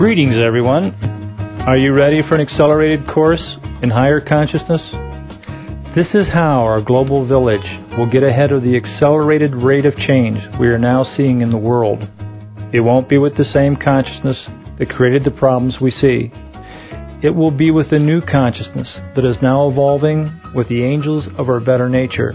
Greetings, everyone. Are you ready for an accelerated course in higher consciousness? This is how our global village will get ahead of the accelerated rate of change we are now seeing in the world. It won't be with the same consciousness that created the problems we see. It will be with a new consciousness that is now evolving with the angels of our better nature.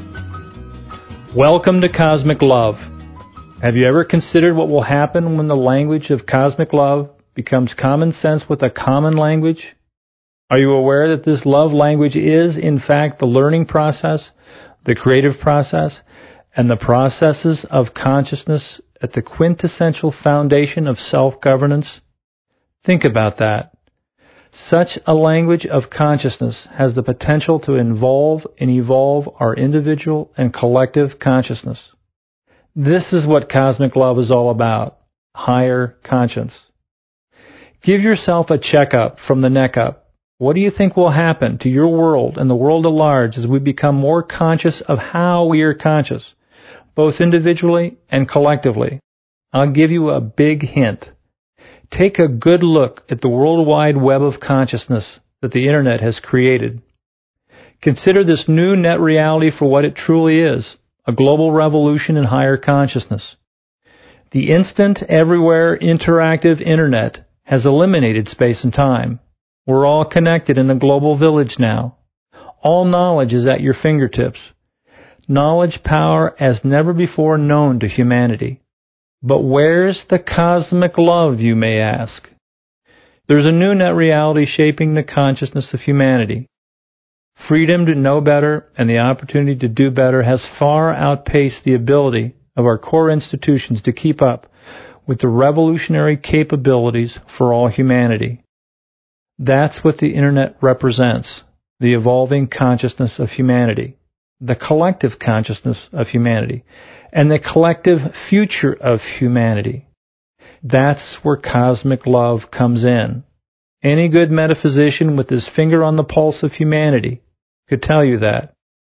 Welcome to Cosmic Love. Have you ever considered what will happen when the language of cosmic love becomes common sense with a common language? Are you aware that this love language is, in fact, the learning process, the creative process, and the processes of consciousness at the quintessential foundation of self-governance? Think about that. Such a language of consciousness has the potential to involve and evolve our individual and collective consciousness. This is what cosmic love is all about, higher conscience. Give yourself a checkup from the neck up. What do you think will happen to your world and the world at large as we become more conscious of how we are conscious, both individually and collectively? I'll give you a big hint. Take a good look at the worldwide web of consciousness that the Internet has created. Consider this new net reality for what it truly is, a global revolution in higher consciousness. The instant, everywhere, interactive Internet has eliminated space and time. We're all connected in a global village now. All knowledge is at your fingertips. Knowledge power as never before known to humanity. But where's the cosmic love, you may ask? There's a new net reality shaping the consciousness of humanity. Freedom to know better and the opportunity to do better has far outpaced the ability of our core institutions to keep up with the revolutionary capabilities for all humanity. That's what the Internet represents, the evolving consciousness of humanity, the collective consciousness of humanity, and the collective future of humanity. That's where cosmic love comes in. Any good metaphysician with his finger on the pulse of humanity could tell you that.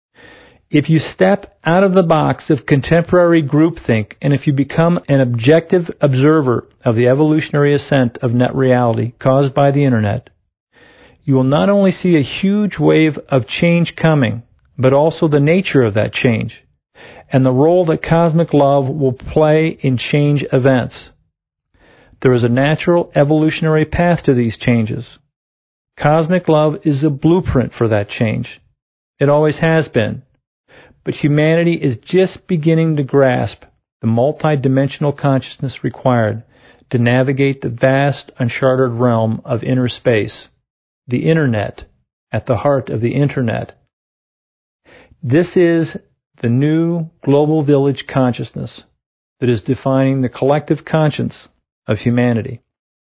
If you step out of the box of contemporary groupthink and if you become an objective observer of the evolutionary ascent of net reality caused by the Internet, you will not only see a huge wave of change coming, but also the nature of that change and the role that cosmic love will play in change events. There is a natural evolutionary path to these changes. Cosmic love is a blueprint for that change. It always has been. But humanity is just beginning to grasp the multidimensional consciousness required to navigate the vast, uncharted realm of inner space, the Internet, at the heart of the Internet. This is the new global village consciousness that is defining the collective conscience of humanity.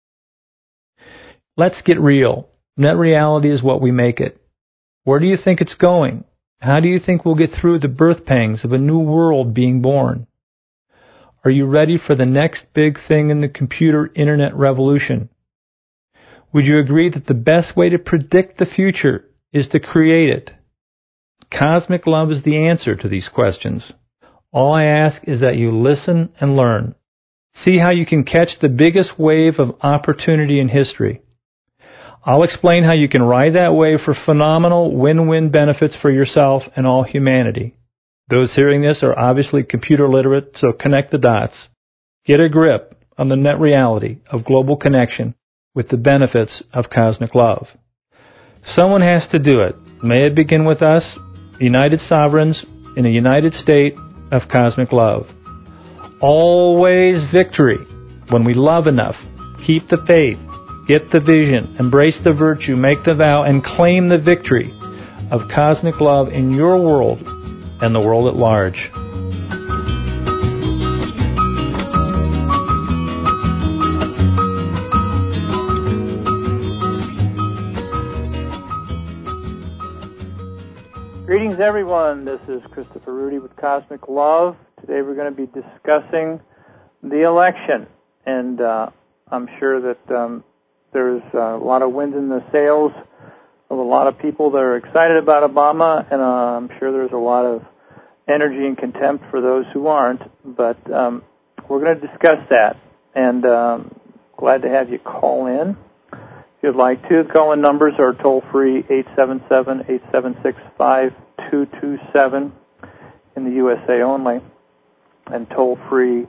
Let's get real. Net reality is what we make it. Where do you think it's going? How do you think we'll get through the birth pangs of a new world being born? Are you ready for the next big thing in the computer Internet revolution? Would you agree that the best way to predict the future is to create it? Cosmic love is the answer to these questions. All I ask is that you listen and learn. See how you can catch the biggest wave of opportunity in history. I'll explain how you can ride that wave for phenomenal win-win benefits for yourself and all humanity. Those hearing this are obviously computer literate, so connect the dots. Get a grip on the net reality of global connection with the benefits of cosmic love. Someone has to do it. May it begin with us, united sovereigns in a united state of cosmic love. Always victory. When we love enough, keep the faith, get the vision, embrace the virtue, make the vow, and claim the victory of cosmic love in your world and the world at large. Greetings, everyone. This is Christopher Rudy with Cosmic Love. Today we're going to be discussing the election, and I'm sure that there's a lot of wind in the sails of a lot of people that are excited about Obama, and I'm sure there's a lot of energy and contempt for those who aren't, but we're going to discuss that. And Glad to have you call in. If you'd like to, the call-in numbers are toll-free 877-876-5227 in the USA only, and toll-free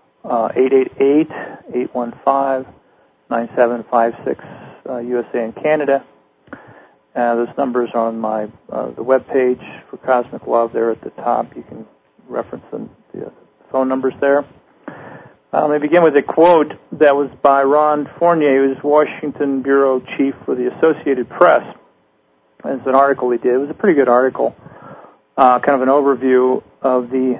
888-815-9756 USA and Canada. Those numbers are on my the web page for Cosmic Love there at the top. You can reference the phone numbers there. Let me begin with a quote that was by Ron Fournier, who's Washington Bureau Chief for the Associated Press. And it's an article he did. It was a pretty good article, kind of an overview of he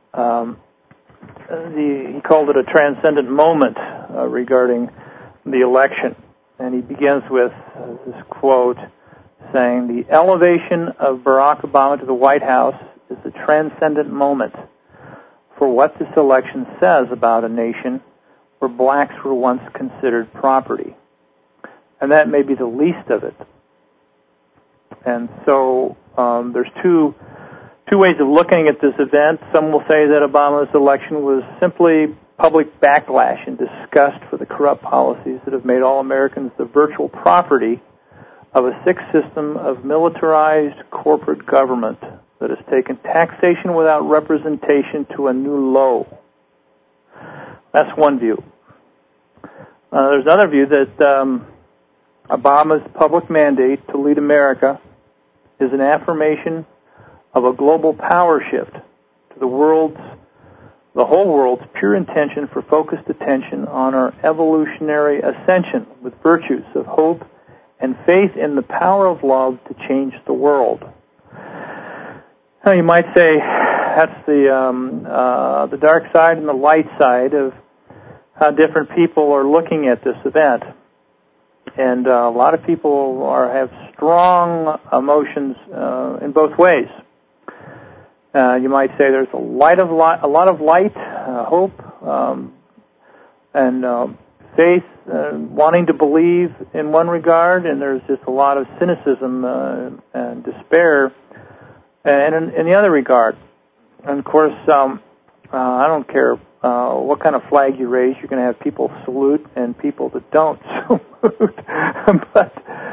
called it a transcendent moment regarding the election. And he begins with this quote saying, "The elevation of Barack Obama to the White House is a transcendent moment for what this election says about a nation where blacks were once considered property." And that may be the least of it. And so there's two ways of looking at this event. Some will say that Obama's election was simply public backlash and disgust for the corrupt policies that have made all Americans the virtual property of a sick system of militarized corporate government that has taken taxation without representation to a new low. That's one view. There's another view that Obama's public mandate to lead America is an affirmation of a global power shift to the whole world's pure intention for focused attention on our evolutionary ascension with virtues of hope and faith in the power of love to change the world. Now, you might say that's the dark side and the light side of how different people are looking at this event. And a lot of people have strong emotions in both ways. You might say there's a lot of light, hope, and faith, wanting to believe in one regard, and there's just a lot of cynicism and despair in the other regard. And of course, I don't care what kind of flag you raise, you're going to have people salute and people that don't salute. But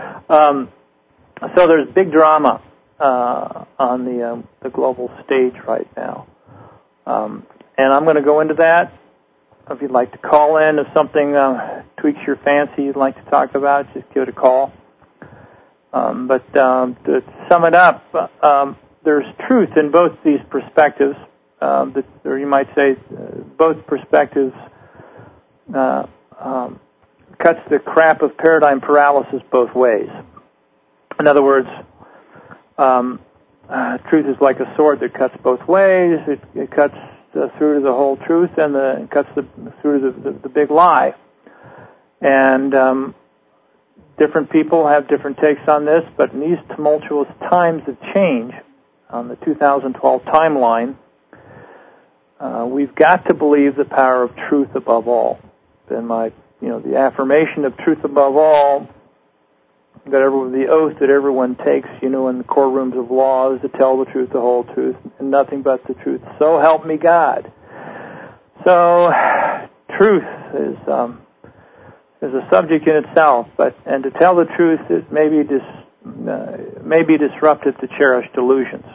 so there's big drama on the global stage right now, and I'm going to go into that. If you'd like to call in, if something tweaks your fancy you'd like to talk about, just give it a call. But to sum it up, there's truth in both these perspectives. Or you might say both perspectives cuts the crap of paradigm paralysis both ways. In other words, truth is like a sword that cuts both ways. It cuts through to the whole truth, and it cuts through to the big lie. And different people have different takes on this, but in these tumultuous times of change, on the 2012 timeline, we've got to believe the power of truth above all. And the affirmation of truth above all, the oath that everyone takes, in the courtrooms of law, is to tell the truth, the whole truth, and nothing but the truth. So help me God. So, truth is a subject in itself, and to tell the truth, it may be disruptive to cherished delusions.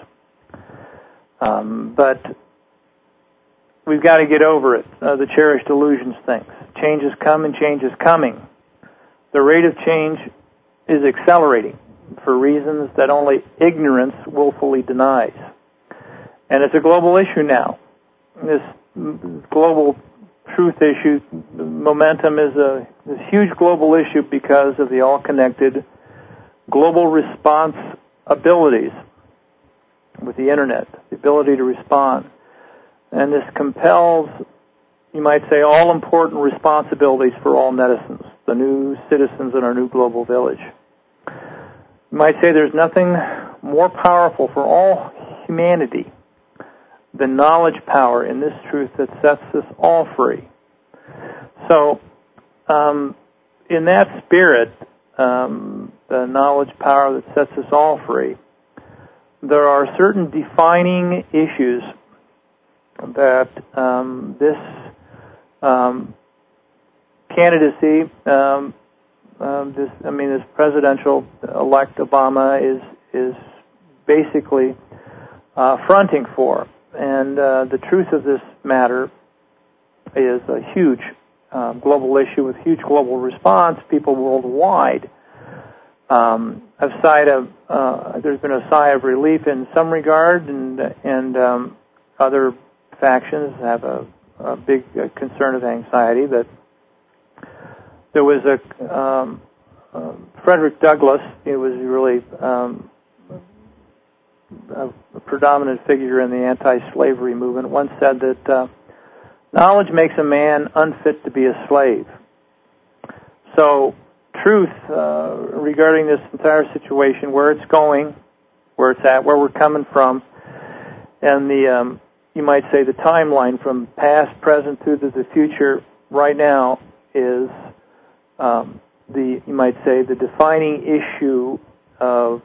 But we've got to get over it, the cherished delusions things. Change has come and change is coming. The rate of change is accelerating for reasons that only ignorance willfully denies. And it's a global issue now. This global truth issue, momentum is this huge global issue because of the all-connected global response abilities with the Internet, the ability to respond. And this compels, you might say, all-important responsibilities for all netizens, the new citizens in our new global village. You might say there's nothing more powerful for all humanity than knowledge power in this truth that sets us all free. So, in that spirit, the knowledge power that sets us all free, there are certain defining issues that this candidacy, this presidential-elect Obama is basically fronting for. And the truth of this matter is a huge global issue with huge global response, people worldwide. There's been a sigh of relief in some regard, and other factions have a big concern of anxiety. But there was Frederick Douglass. He was really a predominant figure in the anti-slavery movement. Once said that knowledge makes a man unfit to be a slave. So, truth regarding this entire situation, where it's going, where it's at, where we're coming from, and the you might say the timeline from past, present, through to the future right now is the defining issue of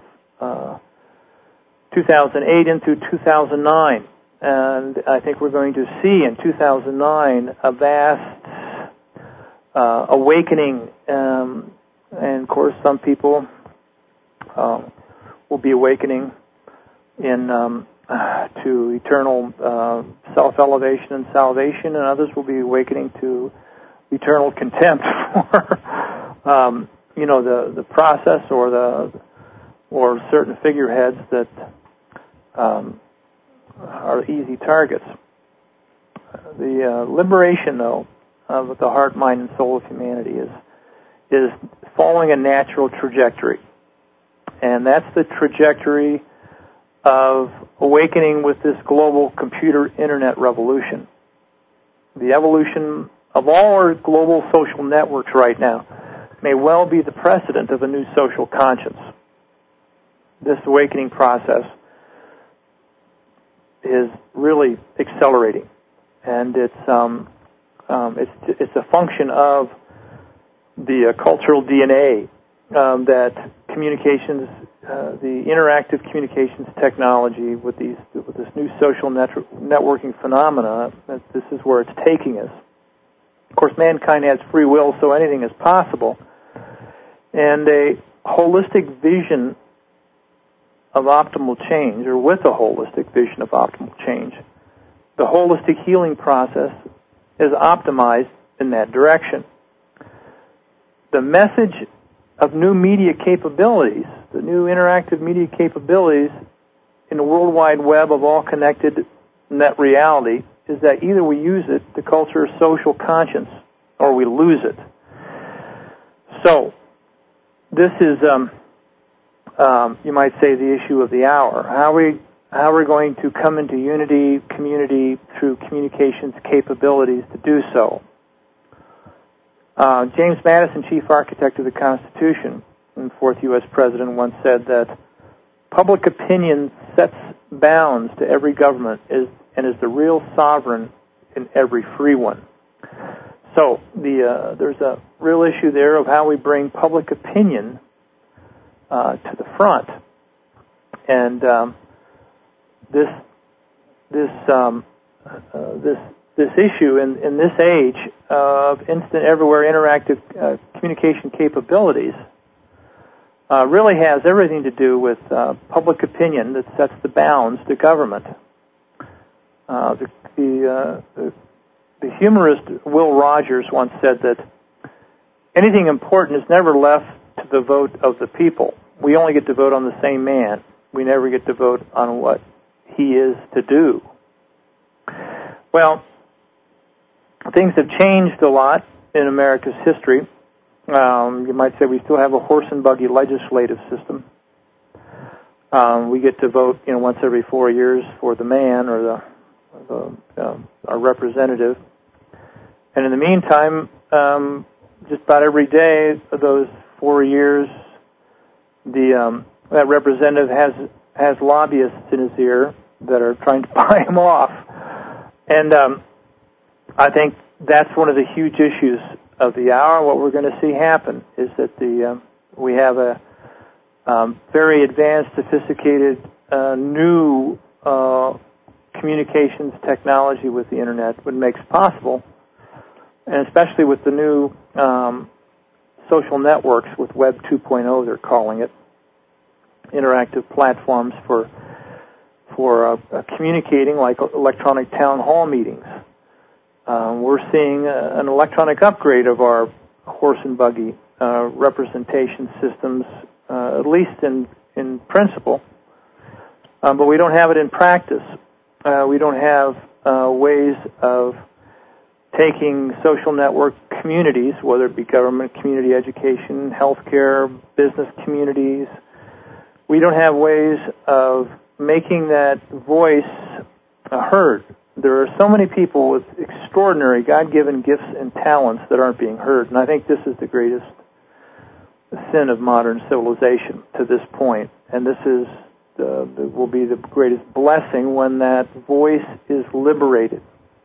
2008 into 2009. And I think we're going to see in 2009 a vast awakening, and of course some people will be awakening to eternal self-elevation and salvation, and others will be awakening to eternal contempt for the process or certain figureheads that are easy targets. The liberation, though, of the heart, mind, and soul of humanity is following a natural trajectory. And that's the trajectory of awakening with this global computer internet revolution. The evolution of all our global social networks right now may well be the precedent of a new social conscience. This awakening process is really accelerating, and it's a function of the cultural DNA that communications, the interactive communications technology with this new social networking phenomena. This is where it's taking us. Of course, mankind has free will, so anything is possible, and a holistic vision of optimal change, or with a holistic vision of optimal change, the holistic healing process is optimized in that direction. The message of new media capabilities, the new interactive media capabilities in the World Wide Web of all connected net reality, is that either we use it to culture social conscience or we lose it. So, this is you might say the issue of the hour. How are we going to come into unity, community, through communications capabilities to do so? James Madison, chief architect of the Constitution and fourth U.S. president, once said that public opinion sets bounds to every government and is the real sovereign in every free one. So there's a real issue there of how we bring public opinion to the front, and this issue in this age of instant, everywhere, interactive communication capabilities really has everything to do with public opinion that sets the bounds to government. The humorist Will Rogers once said that anything important is never left to the vote of the people. We only get to vote on the same man. We never get to vote on what he is to do. Well, things have changed a lot in America's history. You might say we still have a horse and buggy legislative system. We get to vote, once every 4 years for the man or our representative. And in the meantime, just about every day of those 4 years, that representative has lobbyists in his ear that are trying to buy him off. And I think that's one of the huge issues of the hour. What we're going to see happen is that we have a very advanced, sophisticated, new communications technology with the Internet, which makes possible and especially with the new social networks with Web 2.0, they're calling it, interactive platforms for communicating, like electronic town hall meetings. We're seeing an electronic upgrade of our horse and buggy representation systems, at least in principle, but we don't have it in practice. We don't have ways of taking social network communities, whether it be government, community education, healthcare, business communities. We don't have ways of making that voice heard. There are so many people with extraordinary God-given gifts and talents that aren't being heard, and I think this is the greatest sin of modern civilization to this point, and this is will be the greatest blessing when that voice is liberated,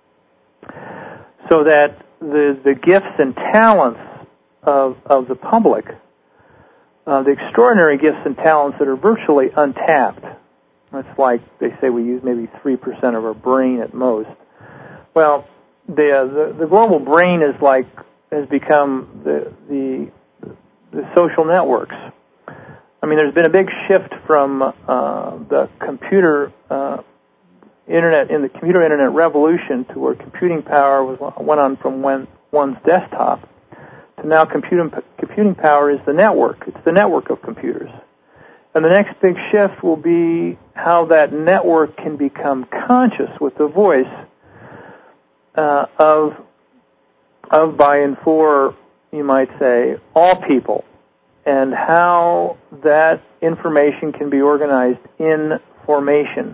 so that the gifts and talents of the public, the extraordinary gifts and talents that are virtually untapped. It's like they say we use maybe 3% of our brain at most. Well, the global brain has become the social networks. I mean, there's been a big shift from the computer internet in the computer internet revolution to where computing power went on from one's desktop to now computing power is the network. It's the network of computers. And the next big shift will be how that network can become conscious with the voice of by and for, you might say, all people, and how that information can be organized in formation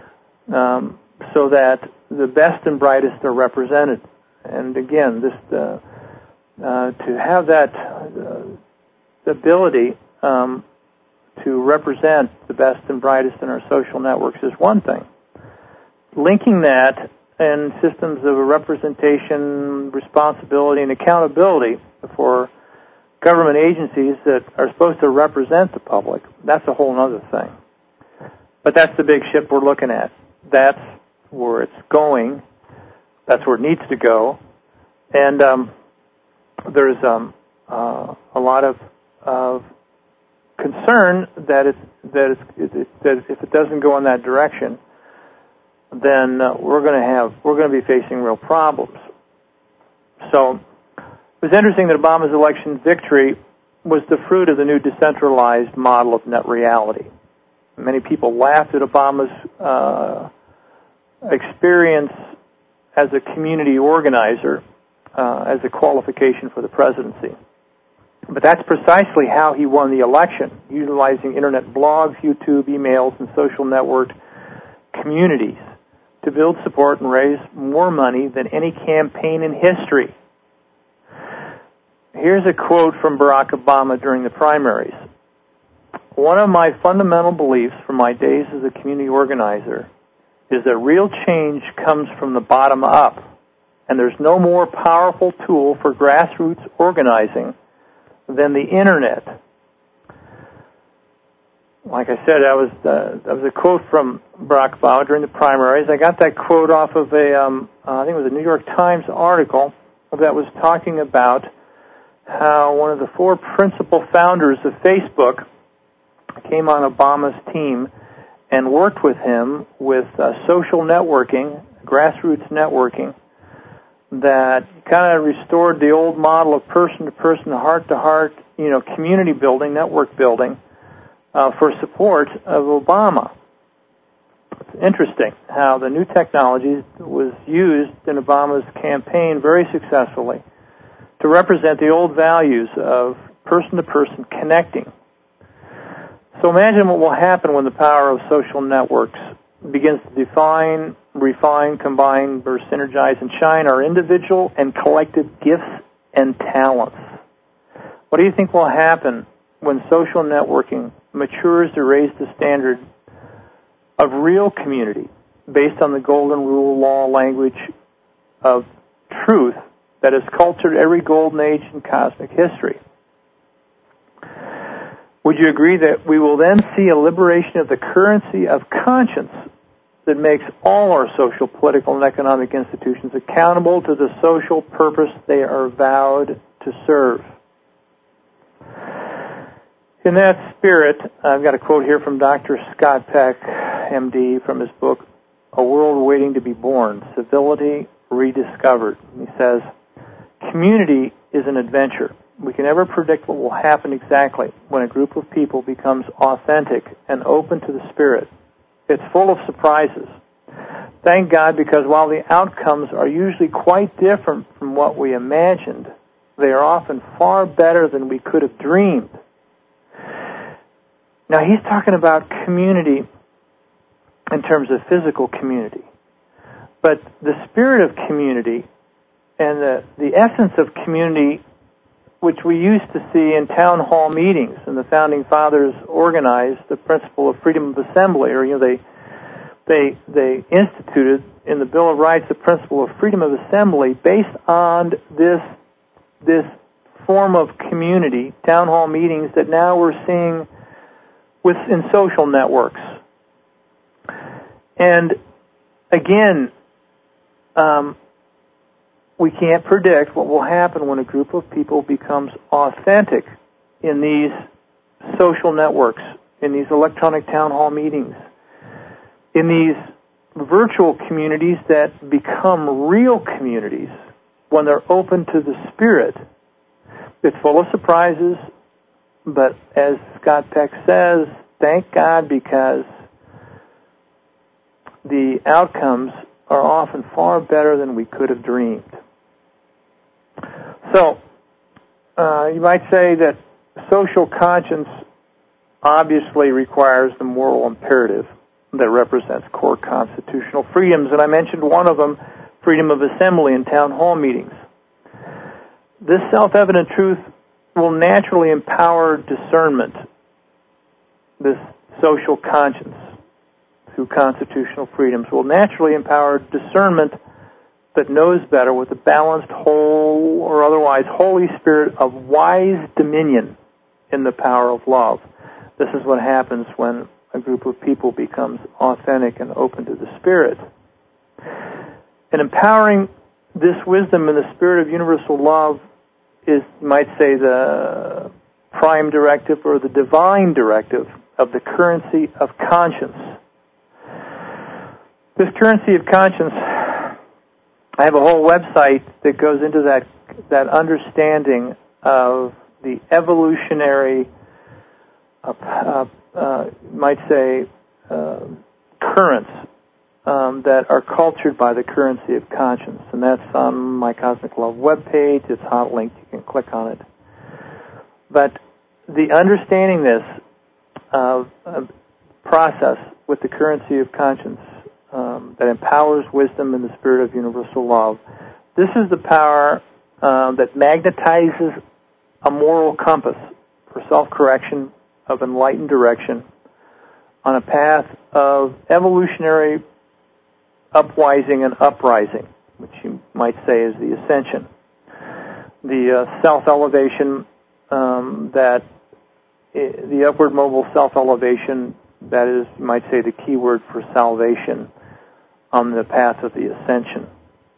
so that the best and brightest are represented. And again, this to have that ability to represent the best and brightest in our social networks is one thing. Linking that and systems of representation, responsibility, and accountability for government agencies that are supposed to represent the public, that's a whole other thing. But that's the big ship we're looking at. That's where it's going. That's where it needs to go. And there's a lot of concern that if it doesn't go in that direction, then we're going to be facing real problems. So it was interesting that Obama's election victory was the fruit of the new decentralized model of net reality. Many people laughed at Obama's experience as a community organizer as a qualification for the presidency. But that's precisely how he won the election, utilizing internet blogs, YouTube, emails, and social network communities to build support and raise more money than any campaign in history. Here's a quote from Barack Obama during the primaries. One of my fundamental beliefs from my days as a community organizer is that real change comes from the bottom up, and there's no more powerful tool for grassroots organizing than the internet. Like I said, that was a quote from Barack Obama during the primaries. I got that quote off of I think it was a New York Times article that was talking about how one of the four principal founders of Facebook came on Obama's team and worked with him with social networking, grassroots networking, that kind of restored the old model of person-to-person, heart-to-heart, community building, network building, for support of Obama. It's interesting how the new technology was used in Obama's campaign very successfully to represent the old values of person-to-person connecting. So imagine what will happen when the power of social networks begins to define, refine, combine, or synergize and shine our individual and collective gifts and talents. What do you think will happen when social networking matures to raise the standard of real community based on the golden rule, law, language of truth that has cultured every golden age in cosmic history? Would you agree that we will then see a liberation of the currency of conscience that makes all our social, political, and economic institutions accountable to the social purpose they are vowed to serve. In that spirit, I've got a quote here from Dr. Scott Peck, MD, from his book, A World Waiting to be Born, Civility Rediscovered. He says, community is an adventure. We can never predict what will happen exactly when a group of people becomes authentic and open to the Spirit. It's full of surprises. Thank God, because while the outcomes are usually quite different from what we imagined, they are often far better than we could have dreamed. Now, he's talking about community in terms of physical community. But the spirit of community and the essence of community, which we used to see in town hall meetings, and the Founding Fathers organized the principle of freedom of assembly, or they instituted in the Bill of Rights the principle of freedom of assembly based on this form of community, town hall meetings, that now we're seeing in social networks. And again, we can't predict what will happen when a group of people becomes authentic in these social networks, in these electronic town hall meetings, in these virtual communities that become real communities when they're open to the Spirit. It's full of surprises, but as Scott Peck says, thank God, because the outcomes are often far better than we could have dreamed. So, you might say that social conscience obviously requires the moral imperative that represents core constitutional freedoms, and I mentioned one of them, freedom of assembly in town hall meetings. This self-evident truth will naturally empower discernment, this social conscience through constitutional freedoms will naturally empower discernment that knows better with a balanced, whole, or otherwise holy spirit of wise dominion in the power of love. This is what happens when a group of people becomes authentic and open to the Spirit. And empowering this wisdom in the spirit of universal love is, you might say, the prime directive or the divine directive of the currency of conscience. This currency of conscience, I have a whole website that goes into that understanding of the evolutionary, might say, currents that are cultured by the currency of conscience. And that's on my Cosmic Love webpage. It's hot linked. You can click on it. But the understanding this process with the currency of conscience that empowers wisdom in the spirit of universal love, this is the power that magnetizes a moral compass for self-correction of enlightened direction on a path of evolutionary upwising and uprising, which you might say is the ascension. The self-elevation, the upward mobile self-elevation, that is, you might say, the key word for salvation on the path of the ascension.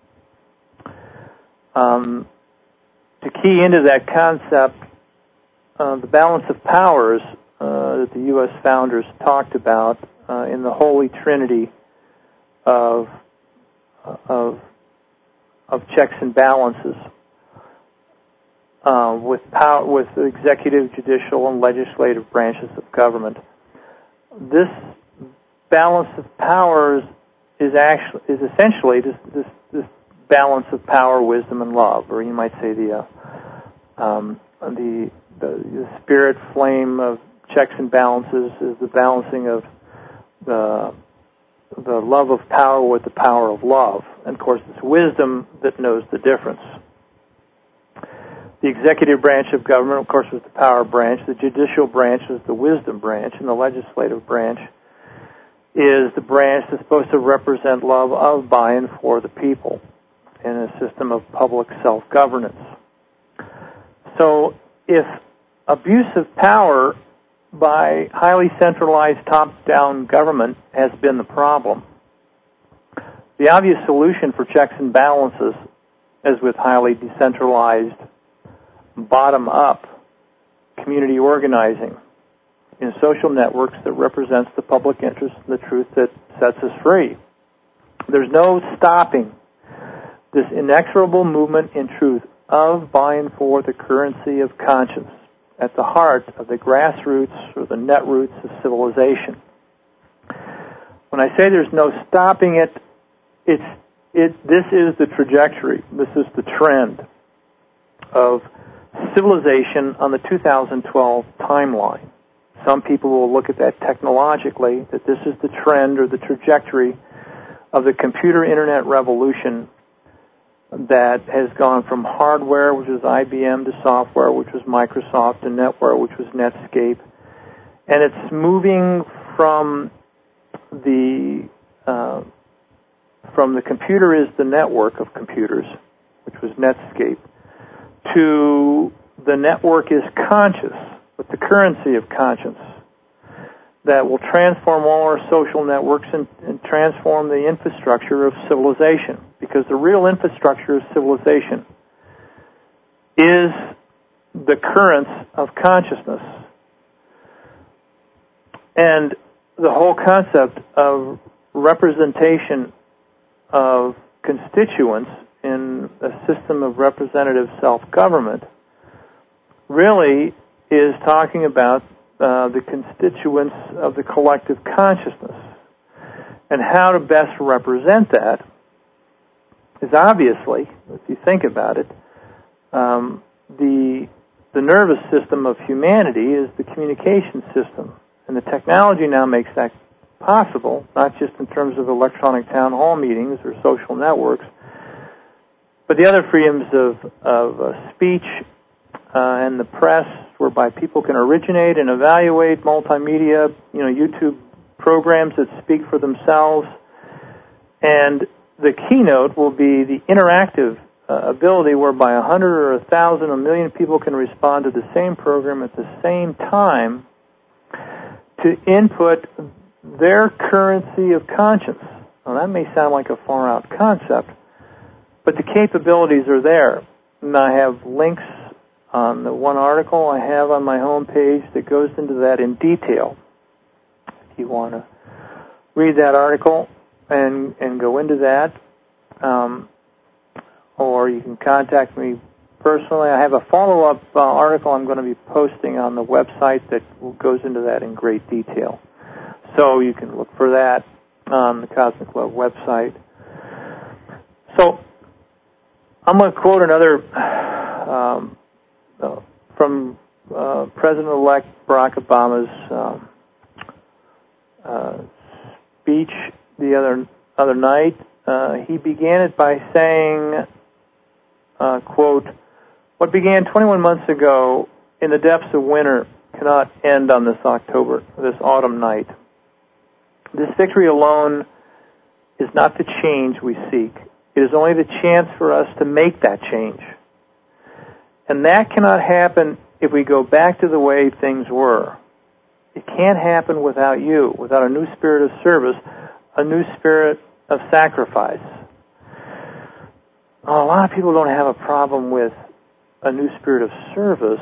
To key into that concept, the balance of powers that the U.S. founders talked about in the Holy Trinity of checks and balances, with the executive, judicial, and legislative branches of government. This balance of powers is essentially this balance of power, wisdom, and love, or you might say the spirit flame of checks and balances is the balancing of the love of power with the power of love. And of course, it's wisdom that knows the difference. The executive branch of government, of course, was the power branch. The judicial branch was the wisdom branch. And the legislative branch is the branch that's supposed to represent love of, by, and for the people in a system of public self-governance. So if abuse of power by highly centralized top-down government has been the problem, The obvious solution for checks and balances, as with highly decentralized, bottom-up community organizing in social networks that represents the public interest and the truth that sets us free. There's no stopping this inexorable movement in truth of, by, and for the currency of conscience at the heart of the grassroots or the net roots of civilization. When I say there's no stopping it, this is the trajectory, this is the trend of civilization on the 2012 timeline. Some people will look at that technologically, that this is the trend or the trajectory of the computer internet revolution that has gone from hardware, which was IBM, to software, which was Microsoft, and netware, which was Netscape. And it's moving from the computer is the network of computers, which was Netscape, to the network is conscious, with the currency of conscience, that will transform all our social networks and transform the infrastructure of civilization. Because the real infrastructure of civilization is the currents of consciousness. And the whole concept of representation of constituents in a system of representative self-government really is talking about the constituents of the collective consciousness. And how to best represent that is obviously, if you think about it, the nervous system of humanity is the communication system. And the technology now makes that possible, not just in terms of electronic town hall meetings or social networks, but the other freedoms of speech and the press, whereby people can originate and evaluate multimedia, YouTube programs that speak for themselves. And the keynote will be the interactive ability whereby 100 or 1,000 or 1,000,000 people can respond to the same program at the same time to input their currency of conscience. Now, that may sound like a far-out concept, but the capabilities are there. And I have links on the one article I have on my homepage that goes into that in detail. If you want to read that article and go into that, or you can contact me personally. I have a follow-up article I'm going to be posting on the website that goes into that in great detail. So you can look for that on the Cosmic Love website. So I'm going to quote another from President-elect Barack Obama's speech the other night. He began it by saying, quote, "What began 21 months ago in the depths of winter cannot end on this autumn night. This victory alone is not the change we seek. It is only the chance for us to make that change. And that cannot happen if we go back to the way things were. It can't happen without you, without a new spirit of service, a new spirit of sacrifice." A lot of people don't have a problem with a new spirit of service,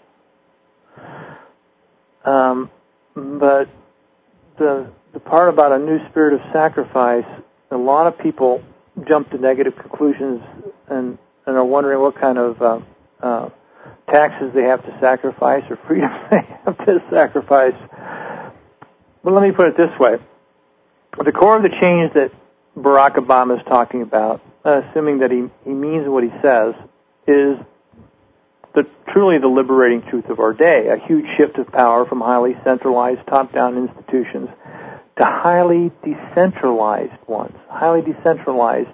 but the part about a new spirit of sacrifice, a lot of people jump to negative conclusions and are wondering what kind of taxes they have to sacrifice or freedom they have to sacrifice. But let me put it this way. The core of the change that Barack Obama is talking about, assuming that he means what he says, is truly the liberating truth of our day, a huge shift of power from highly centralized top-down institutions to highly decentralized ones, highly decentralized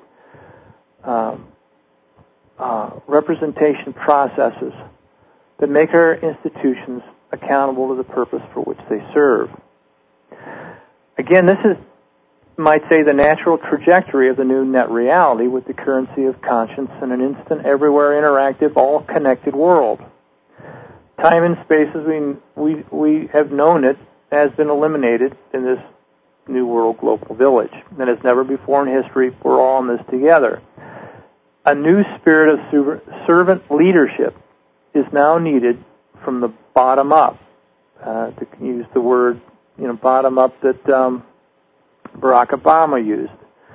representation processes that make our institutions accountable to the purpose for which they serve. Again, this is, you might say, the natural trajectory of the new net reality with the currency of conscience in an instant, everywhere, interactive, all-connected world. Time and space as we have known it has been eliminated in this New World Global Village. And as never before in history, we're all in this together. A new spirit of servant leadership is now needed from the bottom up, to use the word, bottom up that Barack Obama used.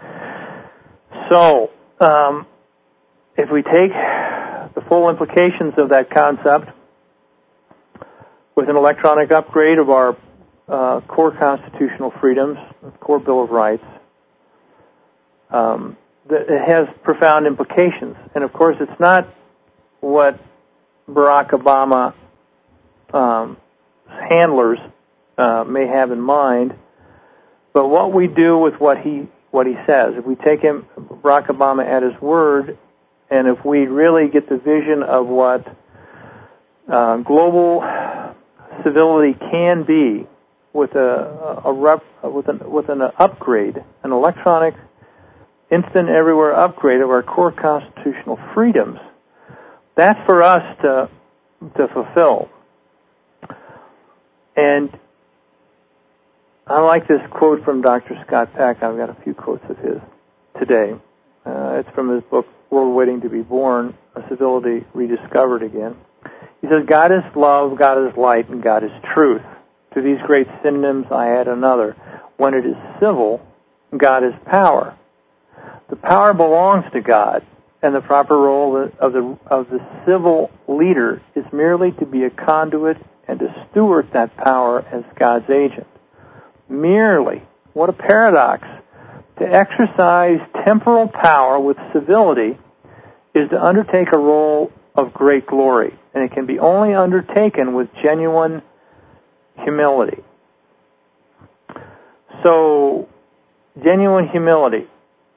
So, if we take the full implications of that concept with an electronic upgrade of our core constitutional freedoms, core Bill of Rights, it has profound implications. And of course, it's not what Barack Obama handlers may have in mind, but what we do with what he says. If we take Barack Obama at his word, and if we really get the vision of what global civility can be with an upgrade, an electronic, instant everywhere upgrade of our core constitutional freedoms, that's for us to fulfill. And I like this quote from Dr. Scott Peck. I've got a few quotes of his today. It's from his book, World Waiting to be Born, A Civility Rediscovered Again. He says, God is love, God is light, and God is truth. To these great synonyms I add another. When it is civil, God is power. The power belongs to God, and the proper role of the civil leader is merely to be a conduit and to steward that power as God's agent. Merely. What a paradox. To exercise temporal power with civility is to undertake a role of great glory, and it can be only undertaken with genuine humility. So, genuine humility.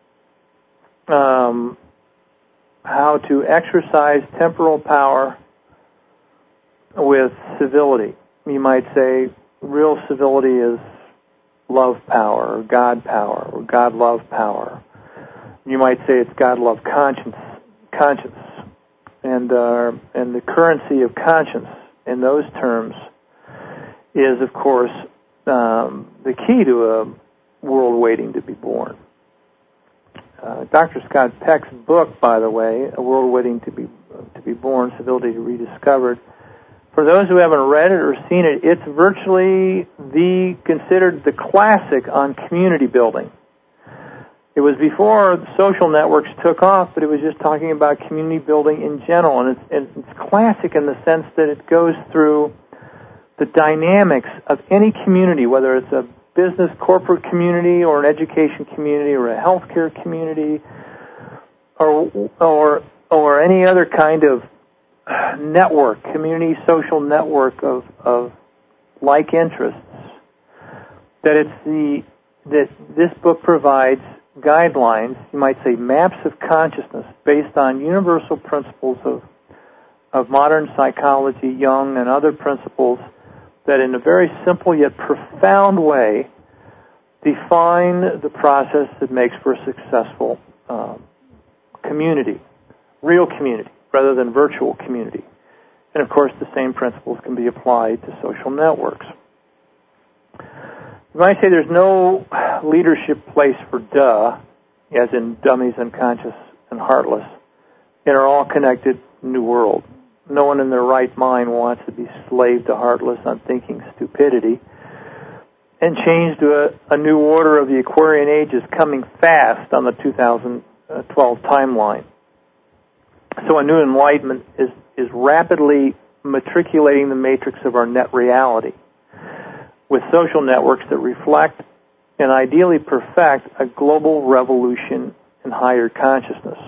How to exercise temporal power with civility. You might say real civility is love power, or God power, or God love power. You might say it's God love conscience, and the currency of conscience in those terms is, of course, the key to a world waiting to be born. Dr. Scott Peck's book, by the way, A World Waiting to be Born, Civility Rediscovered, for those who haven't read it or seen it, it's virtually considered the classic on community building. It was before social networks took off, but it was just talking about community building in general, and it's classic in the sense that it goes through the dynamics of any community, whether it's a business, corporate community, or an education community, or a healthcare community, or any other kind of network, community social network of like interests. That this book provides guidelines, you might say maps of consciousness, based on universal principles of modern psychology, Jung, and other principles that in a very simple yet profound way define the process that makes for a successful community, real community, rather than virtual community. And of course, the same principles can be applied to social networks. You might say there's no leadership place for duh, as in dummies, unconscious, and heartless, in our all-connected new world. No one in their right mind wants to be slave to heartless, unthinking stupidity. And change to a new order of the Aquarian Age is coming fast on the 2012 timeline. So a new enlightenment is rapidly matriculating the matrix of our net reality with social networks that reflect and ideally perfect a global revolution in higher consciousness.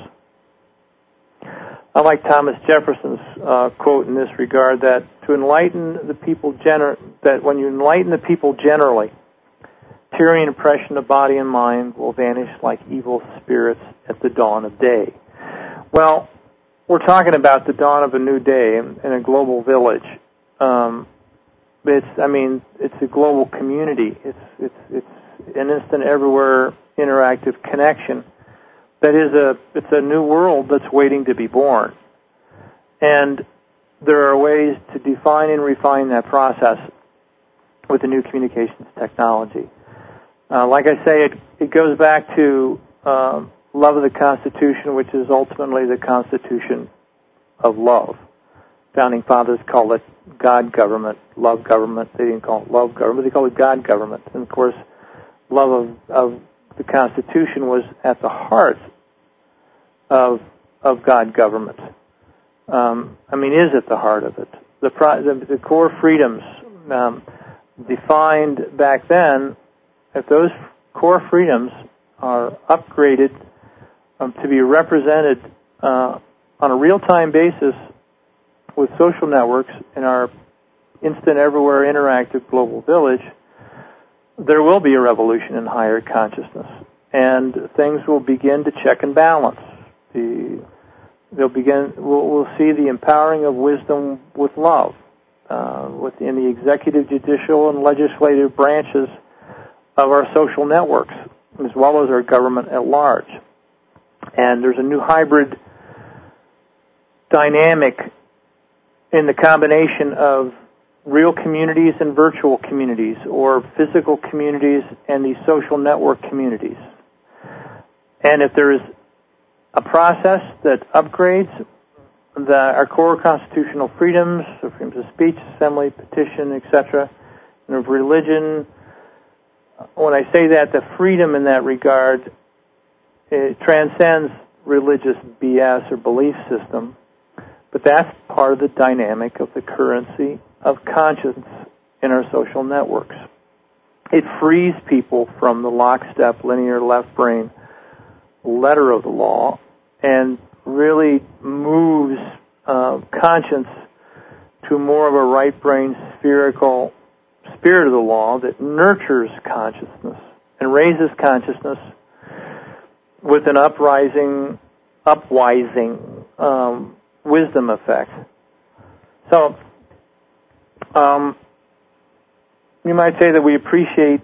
I like Thomas Jefferson's quote in this regard that when you enlighten the people generally, tyranny and oppression of body and mind will vanish like evil spirits at the dawn of day. Well, we're talking about the dawn of a new day in a global village. It's a global community. It's an instant everywhere interactive connection. It's a new world that's waiting to be born. And there are ways to define and refine that process with the new communications technology. Like I say, it goes back to love of the Constitution, which is ultimately the Constitution of love. Founding fathers called it God government, love government. They didn't call it love government. They called it God government. And, of course, love of the Constitution was at the heart of God government. Is at the heart of it. The core freedoms defined back then, if those core freedoms are upgraded to be represented on a real-time basis with social networks in our instant, everywhere, interactive global village, there will be a revolution in higher consciousness, and things will begin to check and balance. We'll see the empowering of wisdom with love within the executive, judicial, and legislative branches of our social networks, as well as our government at large. And there's a new hybrid dynamic in the combination of real communities and virtual communities, or physical communities and the social network communities. And if there is a process that upgrades our core constitutional freedoms, the freedoms of speech, assembly, petition, etc., and of religion, when I say that, the freedom in that regard, it transcends religious BS or belief system, but that's part of the dynamic of the currency of conscience in our social networks. It frees people from the lockstep, linear left brain letter of the law and really moves conscience to more of a right brain spherical spirit of the law that nurtures consciousness and raises consciousness with an upwising wisdom effect. So, you might say that we appreciate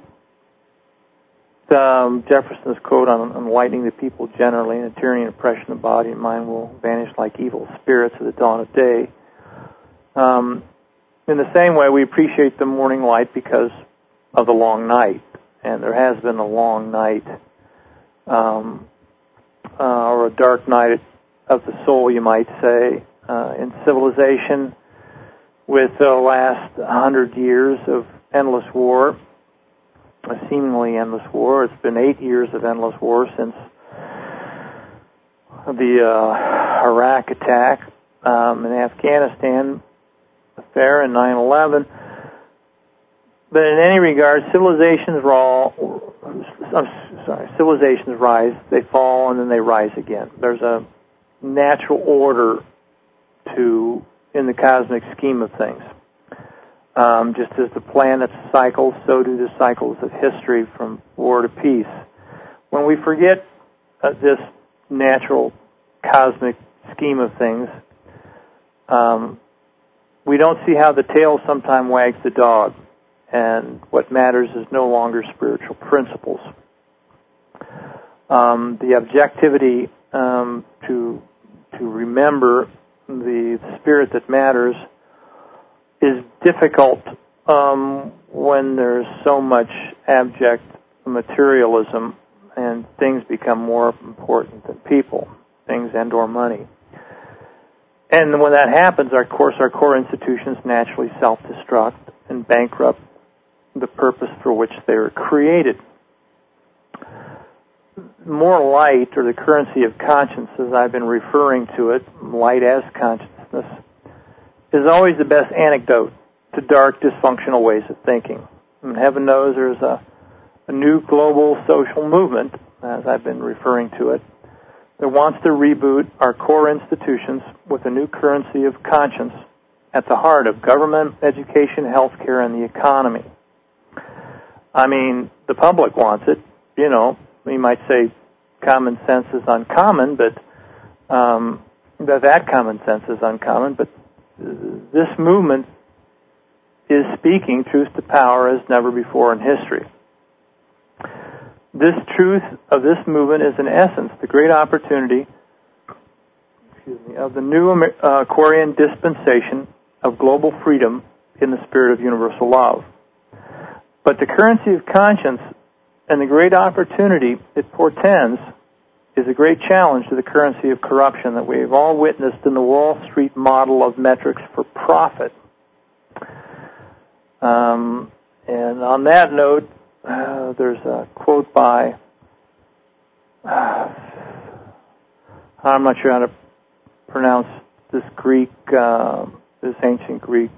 Jefferson's quote on enlightening the people generally, and a tyranny and oppression of body and mind will vanish like evil spirits at the dawn of day. In the same way, we appreciate the morning light because of the long night, and there has been a long night, or a dark night of the soul, you might say, in civilization, with the last 100 years of endless war, a seemingly endless war. It's been 8 years of endless war since the Iraq attack, and Afghanistan affair, and 9/11. But in any regard, civilizations rise, they fall, and then they rise again. There's a natural order in the cosmic scheme of things. Just as the planets cycle, so do the cycles of history from war to peace. When we forget this natural cosmic scheme of things, we don't see how the tail sometime wags the dog, and what matters is no longer spiritual principles. The objectivity to remember the spirit that matters is difficult when there's so much abject materialism and things become more important than people, things and or money. And when that happens, our core institutions naturally self-destruct and bankrupt the purpose for which they were created. More light, or the currency of conscience, as I've been referring to it, light as consciousness, is always the best antidote to dark, dysfunctional ways of thinking. And heaven knows there's a new global social movement, as I've been referring to it, that wants to reboot our core institutions with a new currency of conscience at the heart of government, education, healthcare, and the economy. I mean, the public wants it. You know, you might say common sense is uncommon, but that common sense is uncommon, but this movement is speaking truth to power as never before in history. This truth of this movement is, in essence, the great opportunity of the new Aquarian dispensation of global freedom in the spirit of universal love. But the currency of conscience And the great opportunity it portends is a great challenge to the currency of corruption that we've all witnessed in the Wall Street model of metrics for profit. And on that note, there's a quote by, I'm not sure how to pronounce this Greek, this ancient Greek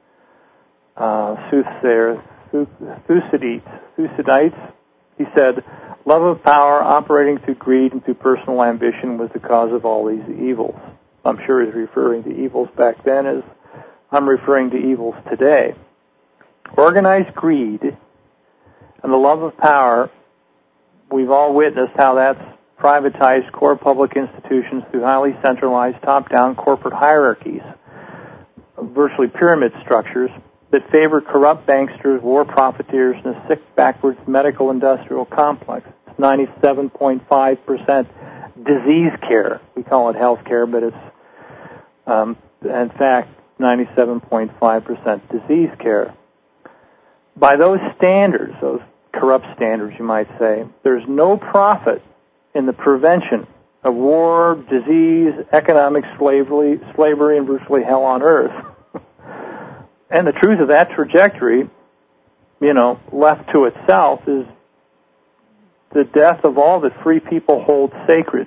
soothsayer, Thucydides. He said, love of power operating through greed and through personal ambition was the cause of all these evils. I'm sure he's referring to evils back then as I'm referring to evils today. Organized greed and the love of power, we've all witnessed how that's privatized core public institutions through highly centralized top-down corporate hierarchies, virtually pyramid structures that favor corrupt banksters, war profiteers, and a sick, backwards medical industrial complex. It's 97.5% disease care. We call it health care, but it's, in fact, 97.5% disease care. By those standards, those corrupt standards, you might say, there's no profit in the prevention of war, disease, economic slavery, and virtually hell on earth. And the truth of that trajectory, left to itself, is the death of all that free people hold sacred.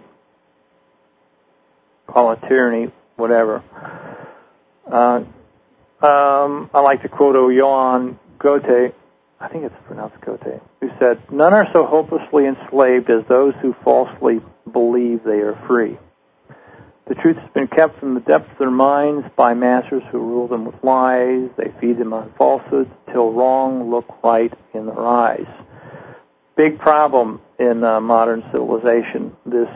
Call it tyranny, whatever. I like to quote Oyon Goethe, I think it's pronounced Goethe, who said, none are so hopelessly enslaved as those who falsely believe they are free. The truth has been kept from the depths of their minds by masters who rule them with lies. They feed them on falsehoods till wrong look right in their eyes. Big problem in modern civilization. This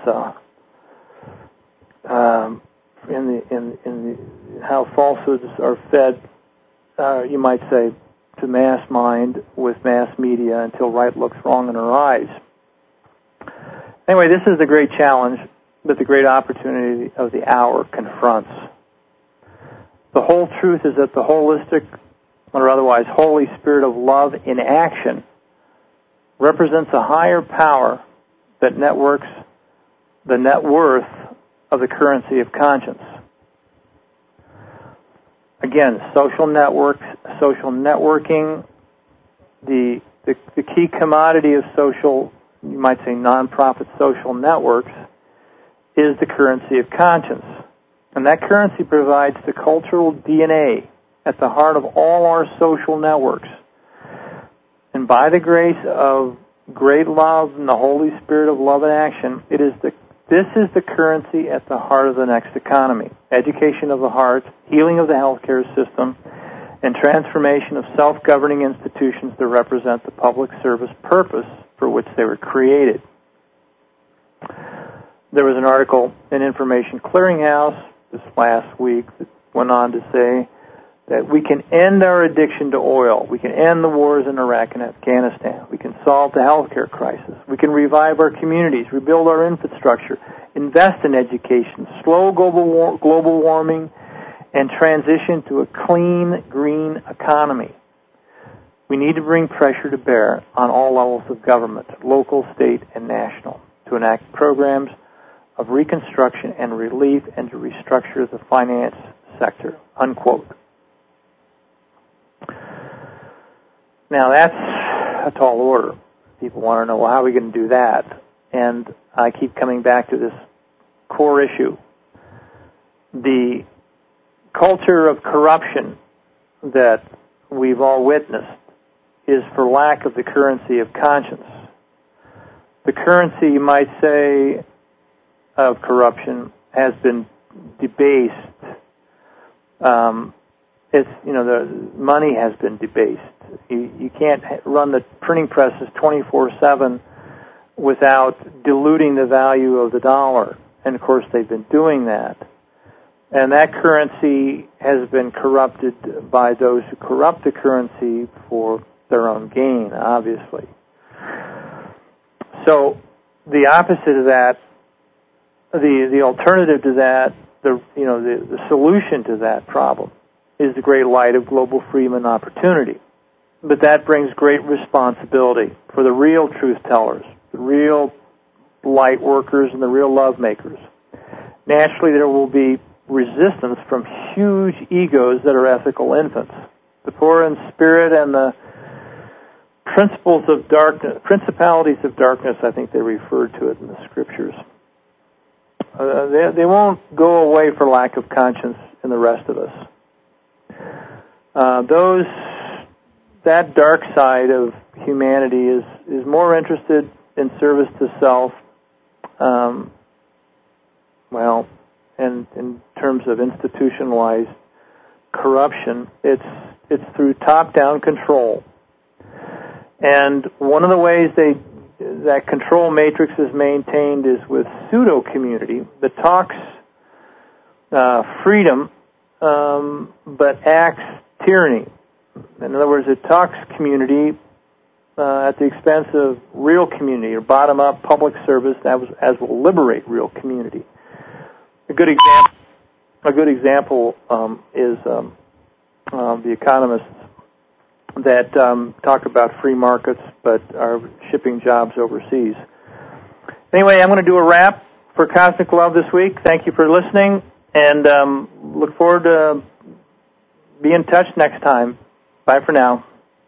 in how falsehoods are fed, you might say, to mass mind with mass media until right looks wrong in our eyes. Anyway, this is the great challenge that the great opportunity of the hour confronts. The whole truth is that the holistic, or otherwise Holy Spirit of love in action represents a higher power that networks the net worth of the currency of conscience. Again, social networking, the key commodity of social, you might say nonprofit social networks, is the currency of conscience. And that currency provides the cultural DNA at the heart of all our social networks. And by the grace of great love and the Holy Spirit of love and action, this is the currency at the heart of the next economy. Education of the heart, healing of the healthcare system, and transformation of self-governing institutions that represent the public service purpose for which they were created. There was an article in Information Clearinghouse this last week that went on to say that we can end our addiction to oil. We can end the wars in Iraq and Afghanistan. We can solve the healthcare crisis. We can revive our communities, rebuild our infrastructure, invest in education, slow global warming, and transition to a clean, green economy. We need to bring pressure to bear on all levels of government, local, state, and national, to enact programs of reconstruction and relief and to restructure the finance sector, unquote. Now, that's a tall order. People want to know, well, how are we going to do that? And I keep coming back to this core issue. The culture of corruption that we've all witnessed is for lack of the currency of conscience. The currency, you might say, of corruption has been debased. The money has been debased. You can't run the printing presses 24/7 without diluting the value of the dollar. And, of course, they've been doing that. And that currency has been corrupted by those who corrupt the currency for their own gain, obviously. So the opposite of that, the alternative to that, the solution to that problem is the great light of global freedom and opportunity. but that brings great responsibility for the real truth tellers, the real light workers, and the real love makers. Naturally, there will be resistance from huge egos that are ethical infants. The poor in spirit and the principalities of darkness, I think they refer to it in the scriptures. They won't go away for lack of conscience in the rest of us. That dark side of humanity is more interested in service to self. And in terms of institutionalized corruption, it's through top-down control. And one of the ways that control matrix is maintained is with pseudo-community that talks freedom, but acts tyranny. In other words, it talks community at the expense of real community, or bottom-up public service as will liberate real community. A good example is the economists that talk about free markets but are shipping jobs overseas. Anyway, I'm going to do a wrap for Cosmic Love this week. Thank you for listening, and look forward to be in touch next time. Bye for now.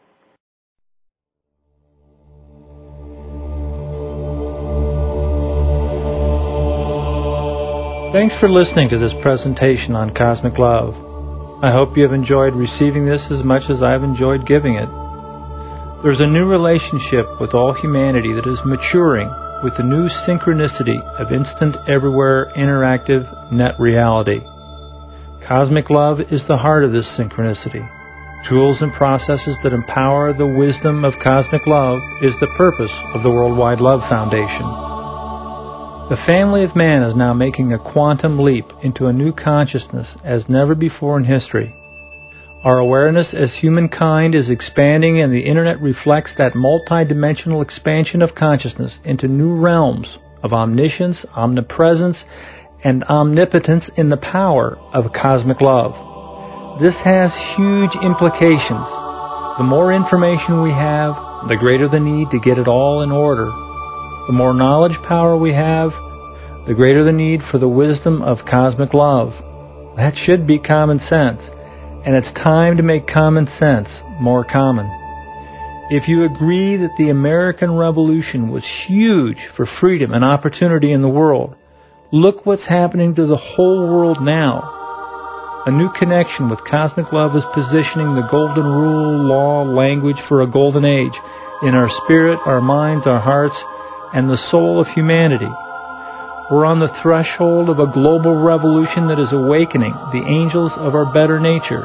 Thanks for listening to this presentation on Cosmic Love. I hope you have enjoyed receiving this as much as I've enjoyed giving it. There's a new relationship with all humanity that is maturing with the new synchronicity of instant, everywhere, interactive net reality. Cosmic Love is the heart of this synchronicity. Tools and processes that empower the wisdom of Cosmic Love is the purpose of the Worldwide Love Foundation. The family of man is now making a quantum leap into a new consciousness as never before in history. Our awareness as humankind is expanding, and the Internet reflects that multidimensional expansion of consciousness into new realms of omniscience, omnipresence, and omnipotence in the power of Cosmic Love. This has huge implications. The more information we have, the greater the need to get it all in order. The more knowledge power we have, the greater the need for the wisdom of Cosmic Love. That should be common sense, and it's time to make common sense more common. If you agree that the American Revolution was huge for freedom and opportunity in the world, look what's happening to the whole world now. A new connection with Cosmic Love is positioning the golden rule, law, language for a golden age in our spirit, our minds, our hearts, and the soul of humanity. We're on the threshold of a global revolution that is awakening the angels of our better nature.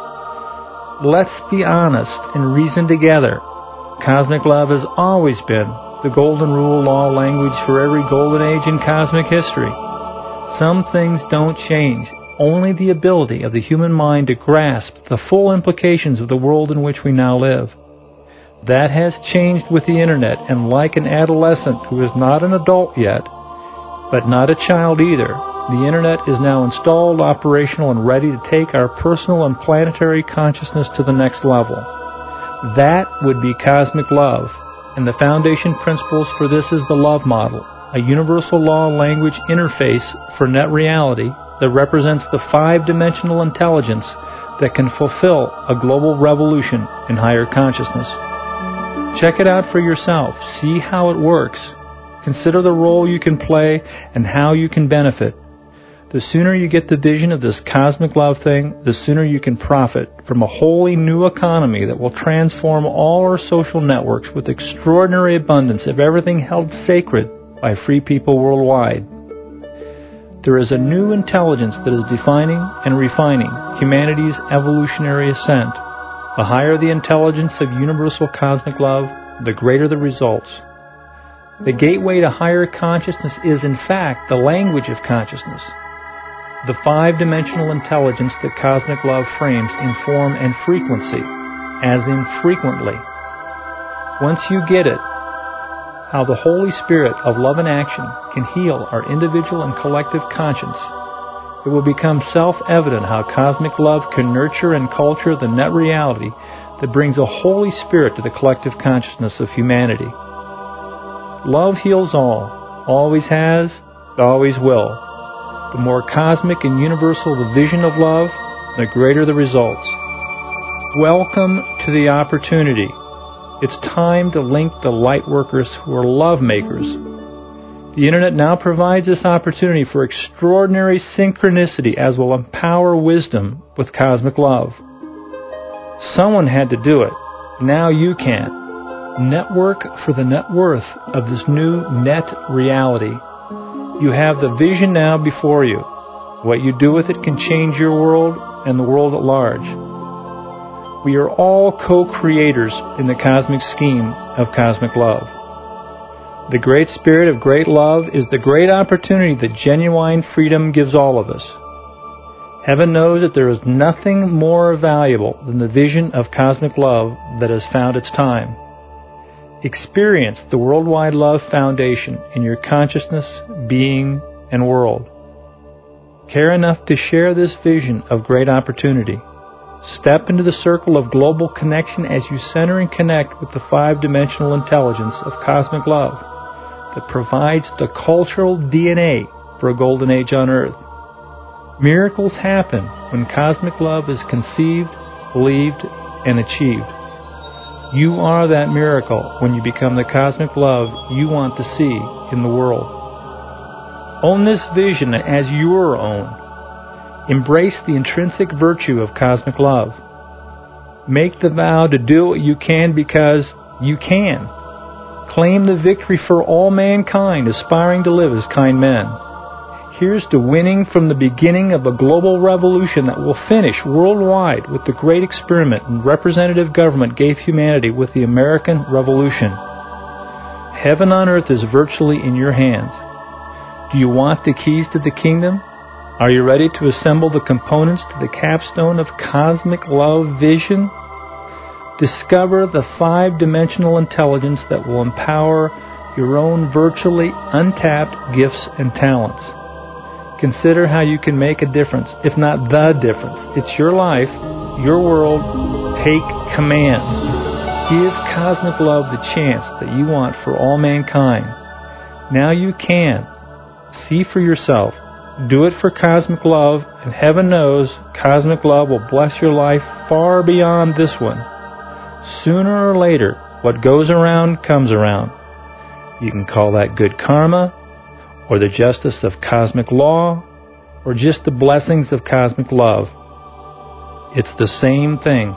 Let's be honest and reason together. Cosmic Love has always been the golden rule, law, language for every golden age in cosmic history. Some things don't change. Only the ability of the human mind to grasp the full implications of the world in which we now live. That has changed with the Internet, and like an adolescent who is not an adult yet, but not a child either, the Internet is now installed, operational, and ready to take our personal and planetary consciousness to the next level. That would be Cosmic Love, and the foundation principles for this is the Love Model, a universal law language interface for net reality that represents the five-dimensional intelligence that can fulfill a global revolution in higher consciousness. Check it out for yourself. See how it works. Consider the role you can play and how you can benefit. The sooner you get the vision of this Cosmic Love thing, the sooner you can profit from a wholly new economy that will transform all our social networks with extraordinary abundance of everything held sacred by free people worldwide. There is a new intelligence that is defining and refining humanity's evolutionary ascent. The higher the intelligence of universal cosmic love, the greater the results. The gateway to higher consciousness is, in fact, the language of consciousness. The five-dimensional intelligence that cosmic love frames in form and frequency, as in frequently. Once you get it, how the Holy Spirit of love and action can heal our individual and collective conscience, it will become self-evident how cosmic love can nurture and culture the net reality that brings a Holy Spirit to the collective consciousness of humanity. Love heals all, always has, always will. The more cosmic and universal the vision of love, the greater the results. Welcome to the opportunity. It's time to link the light workers who are love makers. The Internet now provides this opportunity for extraordinary synchronicity as will empower wisdom with cosmic love. Someone had to do it. Now you can. Network for the net worth of this new net reality. You have the vision now before you. What you do with it can change your world and the world at large. We are all co-creators in the cosmic scheme of cosmic love. The great spirit of great love is the great opportunity that genuine freedom gives all of us. Heaven knows that there is nothing more valuable than the vision of cosmic love that has found its time. Experience the Worldwide Love Foundation in your consciousness, being, and world. Care enough to share this vision of great opportunity. Step into the circle of global connection as you center and connect with the five-dimensional intelligence of cosmic love that provides the cultural DNA for a golden age on Earth. Miracles happen when cosmic love is conceived, believed, and achieved. You are that miracle when you become the cosmic love you want to see in the world. Own this vision as your own. Embrace the intrinsic virtue of cosmic love. Make the vow to do what you can because you can. Claim the victory for all mankind aspiring to live as kind men. Here's to winning from the beginning of a global revolution that will finish worldwide with the great experiment representative government gave humanity with the American Revolution. Heaven on earth is virtually in your hands. Do you want the keys to the kingdom? Are you ready to assemble the components to the capstone of cosmic love vision? Discover the five-dimensional intelligence that will empower your own virtually untapped gifts and talents. Consider how you can make a difference, if not the difference. It's your life, your world. Take command. Give cosmic love the chance that you want for all mankind. Now you can. See for yourself. Do it for cosmic love, and heaven knows cosmic love will bless your life far beyond this one. Sooner or later, what goes around comes around. You can call that good karma, or the justice of cosmic law, or just the blessings of cosmic love. It's the same thing.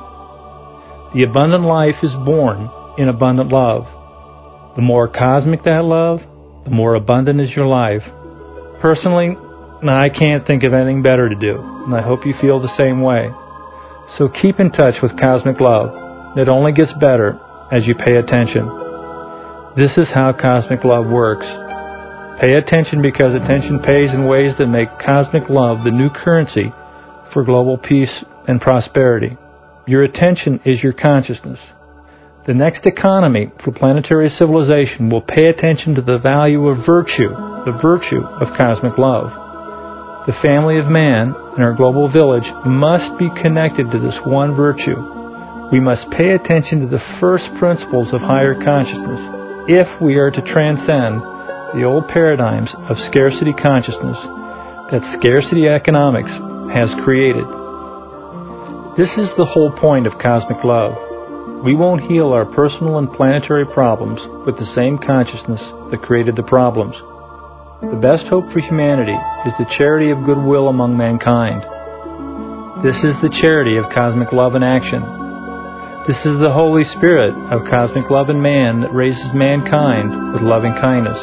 The abundant life is born in abundant love. The more cosmic that love, the more abundant is your life. Personally, I can't think of anything better to do, and I hope you feel the same way. So keep in touch with cosmic love. It only gets better as you pay attention. This is how cosmic love works. Pay attention because attention pays in ways that make cosmic love the new currency for global peace and prosperity. Your attention is your consciousness. The next economy for planetary civilization will pay attention to the value of virtue, the virtue of cosmic love. The family of man in our global village must be connected to this one virtue. We must pay attention to the first principles of higher consciousness if we are to transcend the old paradigms of scarcity consciousness that scarcity economics has created. This is the whole point of cosmic love. We won't heal our personal and planetary problems with the same consciousness that created the problems. The best hope for humanity is the charity of goodwill among mankind. This is the charity of cosmic love in action. This is the Holy Spirit of cosmic love in man that raises mankind with loving kindness.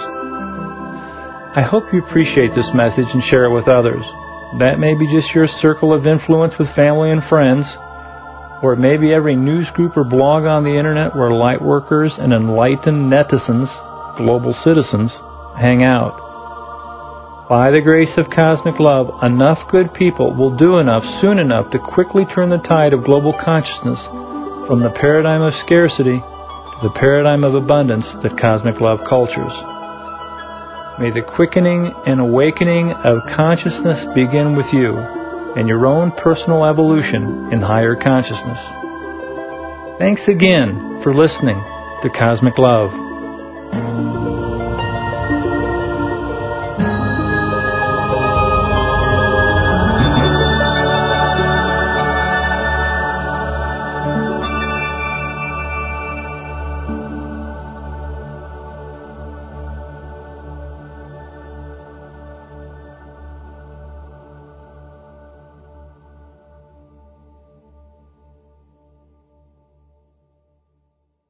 I hope you appreciate this message and share it with others. That may be just your circle of influence with family and friends, or it may be every news group or blog on the Internet where light workers and enlightened netizens, global citizens, hang out. By the grace of cosmic love, enough good people will do enough soon enough to quickly turn the tide of global consciousness from the paradigm of scarcity to the paradigm of abundance that cosmic love cultures. May the quickening and awakening of consciousness begin with you and your own personal evolution in higher consciousness. Thanks again for listening to Cosmic Love.